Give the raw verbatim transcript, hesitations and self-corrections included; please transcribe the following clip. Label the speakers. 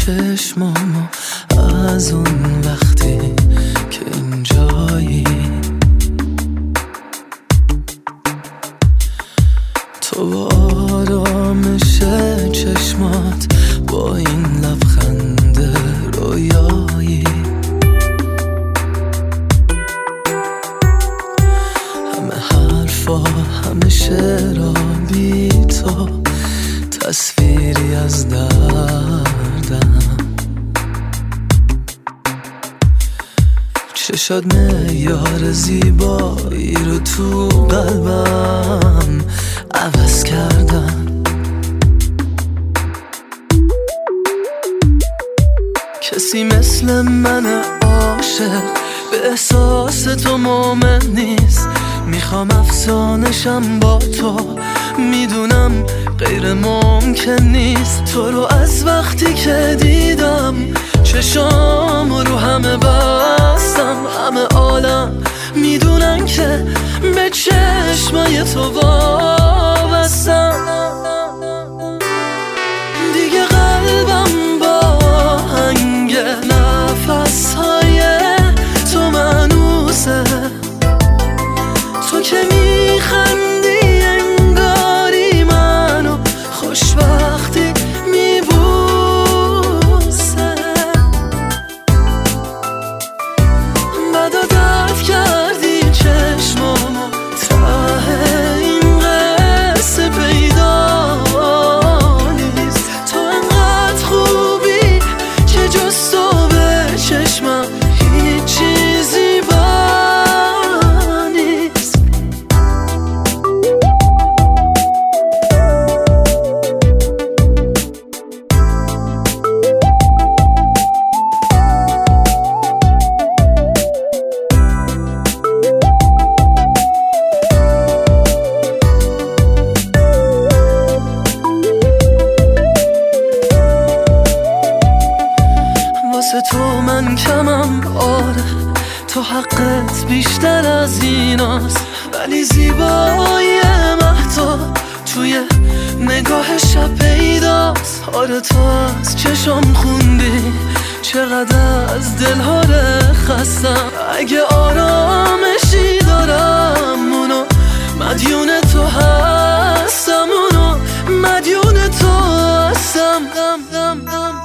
Speaker 1: چشمامو از اون وقتی که اینجایی، تو با آرامش چشمات، با این لبخند رویایی، همه حرفا همه شعرها بی تو تصویری از دردم، چشات معیار زیبایی رو تو قلبم عوض کردم. کسی مثل من عاشق به احساس تو مومن نیست، میخوام افسانشم با تو، میدونم غیر ممکن نیست. تو رو از وقتی که دیدم چشام رو همه بستم، همه عالم میدونن که به چشمای تو وابستم. دیگه قلبم با هنگ نفسهای تو مانوسه، تو که میخندی انگاری منو خوشبختی میبوسه. بدا درد کردی چشمامو، ته این قصه پیدا نیست. تو انقدر خوبی که جز تو به چشمم هیچ چیزی با نیست. واسه تو من کمم، آره تو حقت بیشتر از ایناست، ولی زیبایی مهتاب توی نگاه شب پیداست. آره تو از چشم خوندی چقدر از دلها خستم، اگه آرامشی دارم اونو مدیون تو هستم، اونو مدیون تو هستم.